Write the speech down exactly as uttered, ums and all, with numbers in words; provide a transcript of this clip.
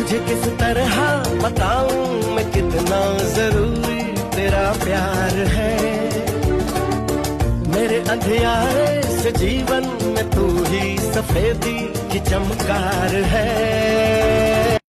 तुझे किस तरह बताऊं मैं कितना जरूरी तेरा प्यार है। मेरे अंधियारे से जीवन में तू ही सफेदी की चमकार है।